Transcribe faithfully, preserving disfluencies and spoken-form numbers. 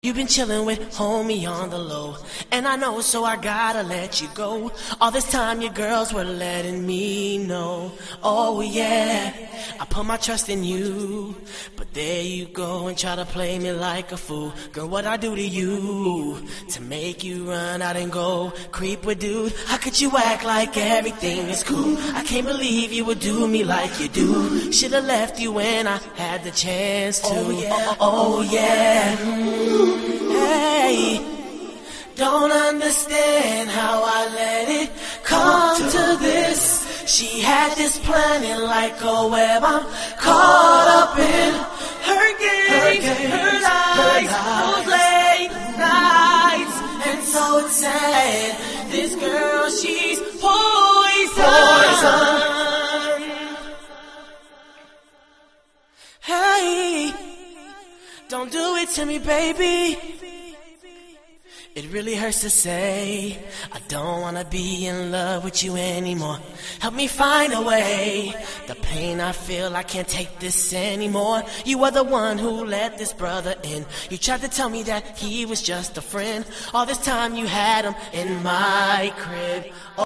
You've been chillin' with homie on the low, and I know, so I gotta let you go. All this time your girls were letting me know. Oh yeah, I put my trust in you, but there you go and try to play me like a fool. Girl, what I do to you to make you run out and go creep with dude? How could you act like everything is cool? I can't believe you would do me like you do. Should've left you when I had the chance to. Oh yeah, oh yeah. Mm. Hey, don't understand how I let it come to this. She had this planning like a web. I'm caught up in her games, her, games, her lies, those late nights. And so it's sad, this girl, she's poison. Hey, don't do it to me, baby. It really hurts to say I don't wanna be in love with you anymore. Help me find a way. The pain I feel, I can't take this anymore. You are the one who let this brother in. You tried to tell me that he was just a friend. All this time you had him in my crib.